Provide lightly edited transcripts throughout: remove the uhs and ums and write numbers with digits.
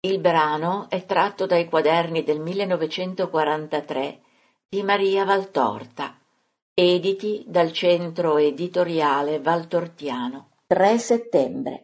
Il brano è tratto dai quaderni del 1943 di Maria Valtorta, editi dal Centro Editoriale Valtortiano. 3 settembre.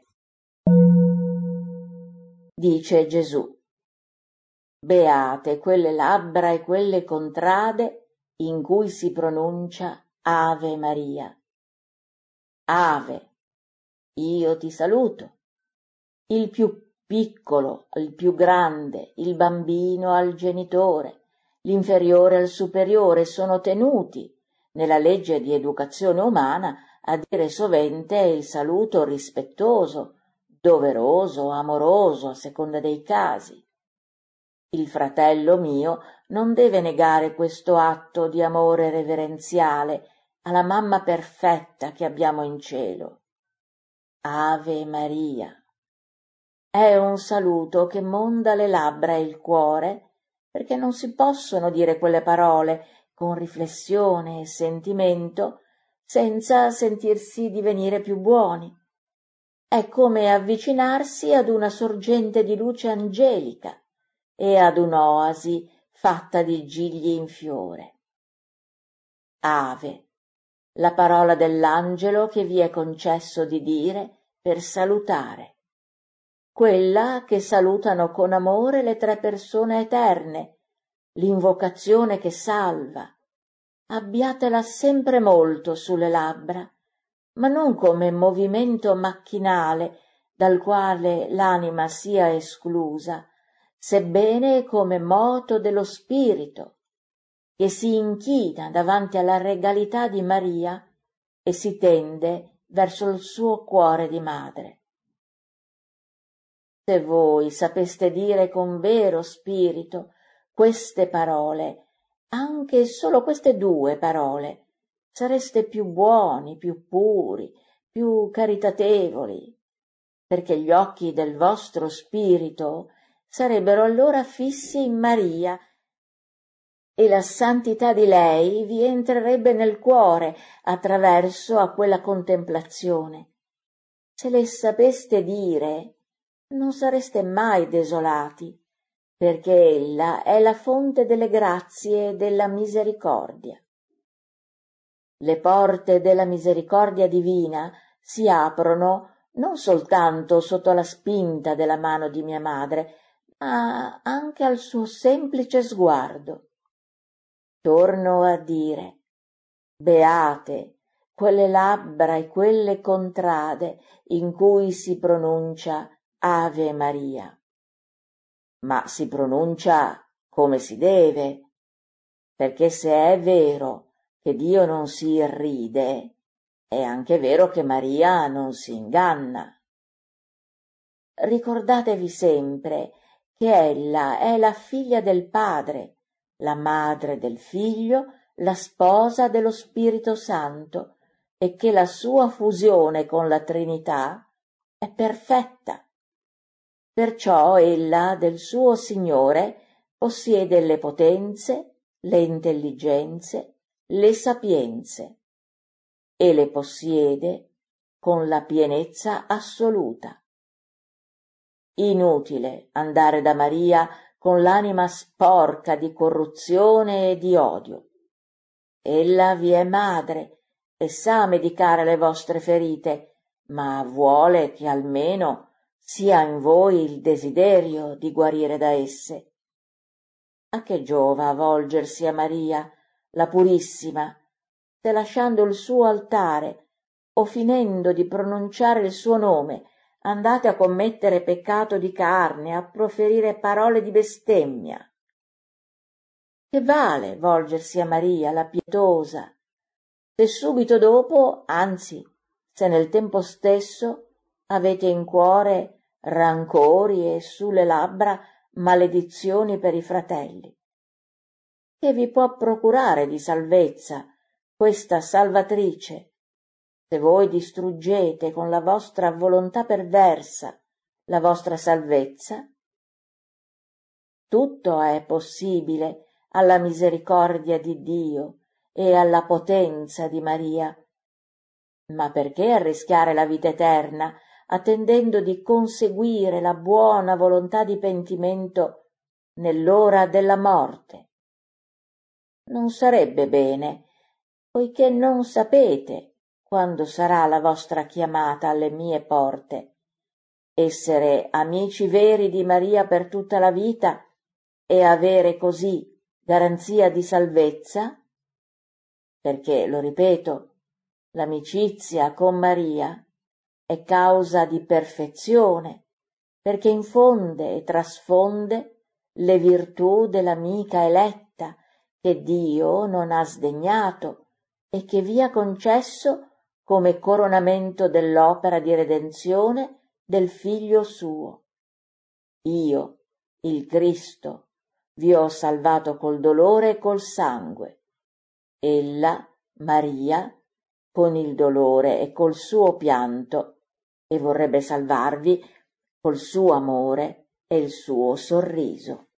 Dice Gesù: beate quelle labbra e quelle contrade in cui si pronuncia Ave Maria. Ave, io ti saluto. Il più piccolo al più grande, il bambino al genitore, l'inferiore al superiore sono tenuti, nella legge di educazione umana, a dire sovente il saluto rispettoso, doveroso, amoroso, a seconda dei casi. Il fratello mio non deve negare questo atto di amore reverenziale alla mamma perfetta che abbiamo in cielo. Ave Maria. È un saluto che monda le labbra e il cuore, perché non si possono dire quelle parole con riflessione e sentimento senza sentirsi divenire più buoni. È come avvicinarsi ad una sorgente di luce angelica e ad un'oasi fatta di gigli in fiore. Ave, la parola dell'angelo che vi è concesso di dire per salutare. Quella che salutano con amore le tre persone eterne, l'invocazione che salva. Abbiatela sempre molto sulle labbra, ma non come movimento macchinale dal quale l'anima sia esclusa, sebbene come moto dello spirito, che si inchina davanti alla regalità di Maria e si tende verso il suo cuore di madre. Se voi sapeste dire con vero spirito queste parole, anche solo queste due parole, sareste più buoni, più puri, più caritatevoli, perché gli occhi del vostro spirito sarebbero allora fissi in Maria e la santità di lei vi entrerebbe nel cuore attraverso a quella contemplazione. Se le sapeste dire, non sareste mai desolati, perché ella è la fonte delle grazie e della misericordia. Le porte della misericordia divina si aprono non soltanto sotto la spinta della mano di mia madre, ma anche al suo semplice sguardo. Torno a dire, beate quelle labbra e quelle contrade in cui si pronuncia Ave Maria. Ma si pronuncia come si deve, perché se è vero che Dio non si irride, è anche vero che Maria non si inganna. Ricordatevi sempre che ella è la figlia del Padre, la madre del Figlio, la sposa dello Spirito Santo, e che la sua fusione con la Trinità è perfetta. Perciò ella del suo Signore possiede le potenze, le intelligenze, le sapienze, e le possiede con la pienezza assoluta. Inutile andare da Maria con l'anima sporca di corruzione e di odio. Ella vi è madre e sa medicare le vostre ferite, ma vuole che almeno sia in voi il desiderio di guarire da esse. A che giova volgersi a Maria, la Purissima, se lasciando il suo altare o finendo di pronunciare il suo nome andate a commettere peccato di carne, a proferire parole di bestemmia? Che vale volgersi a Maria, la pietosa, se subito dopo, anzi, se nel tempo stesso avete in cuore rancori e sulle labbra maledizioni per i fratelli? Che vi può procurare di salvezza questa salvatrice, se voi distruggete con la vostra volontà perversa la vostra salvezza? Tutto è possibile alla misericordia di Dio e alla potenza di Maria. Ma perché arrischiare la vita eterna attendendo di conseguire la buona volontà di pentimento nell'ora della morte. Non sarebbe bene, poiché non sapete quando sarà la vostra chiamata alle mie porte. Essere amici veri di Maria per tutta la vita e avere così garanzia di salvezza, perché, lo ripeto, l'amicizia con Maria è causa di perfezione, perché infonde e trasfonde le virtù dell'amica eletta che Dio non ha sdegnato e che vi ha concesso come coronamento dell'opera di redenzione del Figlio suo. Io, il Cristo, vi ho salvato col dolore e col sangue. Ella, Maria, con il dolore e col suo pianto, e vorrebbe salvarvi col suo amore e il suo sorriso.